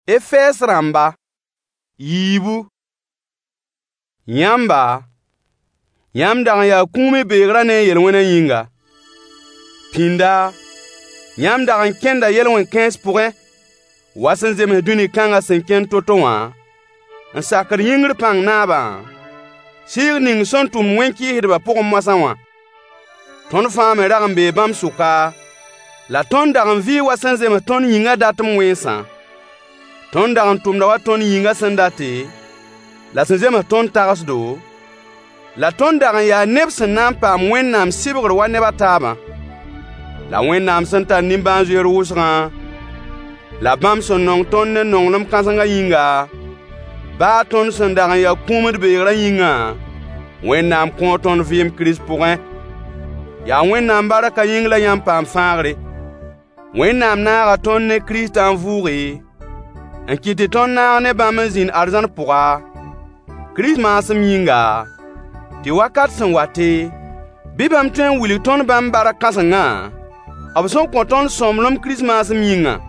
Efes ramba yibu yamba yamda ya kume begra ne yelwena yinga pinda yamda kenda yelwen 15 pourrait wasen zeme duni kanga 50 toto wa en sakar yingr pang naba sir ning son tum wenki hirba pour mosan wa ton femme ragam be bam suka la ton daran vi wasen zeme ton yinga datum wensa ton daran tum da wa ton yinga sandate la senzema ton tagasdo la ton daran ya nebs nan pam wennam sibgr wa neba taba la wennam santa nimban zero wusra la bam son nong ton ne nonglem kansanga yinga ba ton son daran ya kumd begra yinga wennam kon ton vim Christ pourrin ya wennam baraka yingla yam pam fangre wennam na ton ne Christ en vouri en kiti ton na ne bamzin arzan pourra Christ masam yinga ti wakat san wate bibam tuen wili ton bam baraka sanga abson konton somlom Christ masam yinga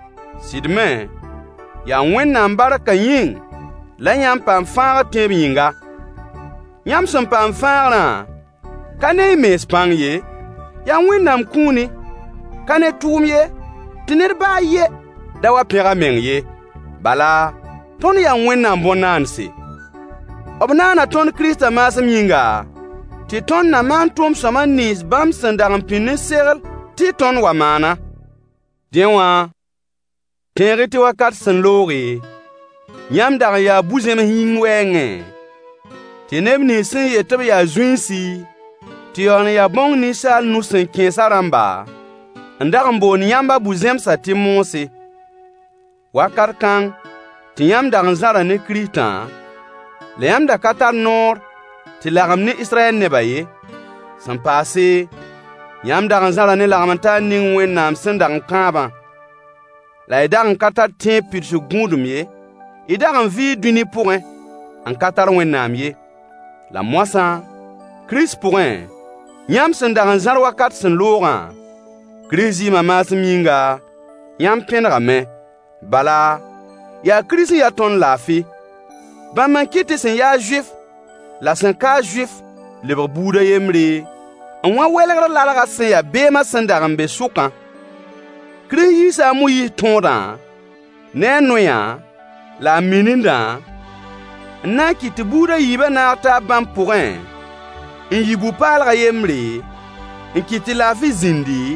sidme ya wennam baraka yin la yam pam fara teb yinga yam son pam fara kane mes pang ye ya wennam kuni kane tum ye tiner ba ye dawa pera meng ye bala ton ya wennam bonansi obnana ton Krista masam yinga ti ton na man tum sama nis bam sandam pinne serel ti ton wa mana dienwa teriti wakat san lori yam dar ya buzem hingwenge ti nebni sin yetb ya zwinsi ti yon ya bong ni sal nu sen kesaramba ndar mbon yamba buzem sa ti monsi wakat kan ti yam dar zara ne Krista le yam da katar nor ti lagam ni Israël ne baye san passé yam da zara ne lagamanta ning wennam sendang kaba la idan katar tin pit su gundum ye idan vi duni pourrin en katar wennam ye la moisa Christ pourrin yam sendang zar wakat sen loran Christ mama sminga yam penra me bala ya Christ ya ton lafi ba man kiti sen ya juif la sen ka juif le buda yemre en wa welegra la ga sen ya be ma sen daram be suka Christ sa muyi tonda ne noya la mininda na kiti buda yiba na ta ban pourrin en yibu pal ga yemre en kiti la fi zindi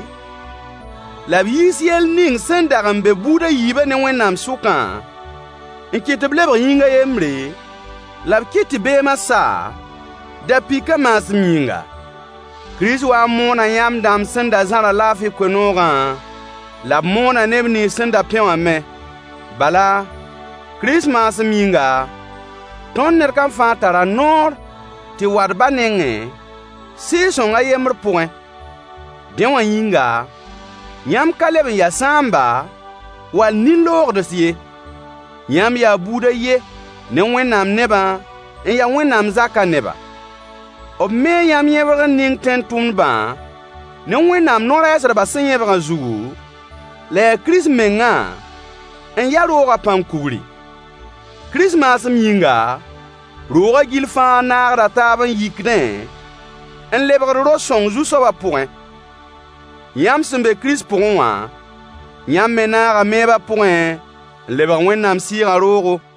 la yisiel ning sen daram be buda yiba ne wenam suka en kiti blebre yinga yemre la kiti be masa da pika mas minga Christ wa mona yam dam senda zara lafi kwenora la mona nebni senda pewa me bala Christ mas minga ton ner kan fatara nor ti wadba nenge si songa yemr point den wa yinga yam kaleb ya samba wal nin lord siye yam ya buda ye ne wennam neba en ya wennam zaka neba ob me yam yebra ning ten tumba ne wennam nora esra ba sen yebra zugu le Christ menga en ya roga pam kubri Christmas yinga roga gilfa na rata ban yikne en lebra ro song zu so ba point yam sembe Christ pour moi yam mena ga meba point lebra wennam sira rogo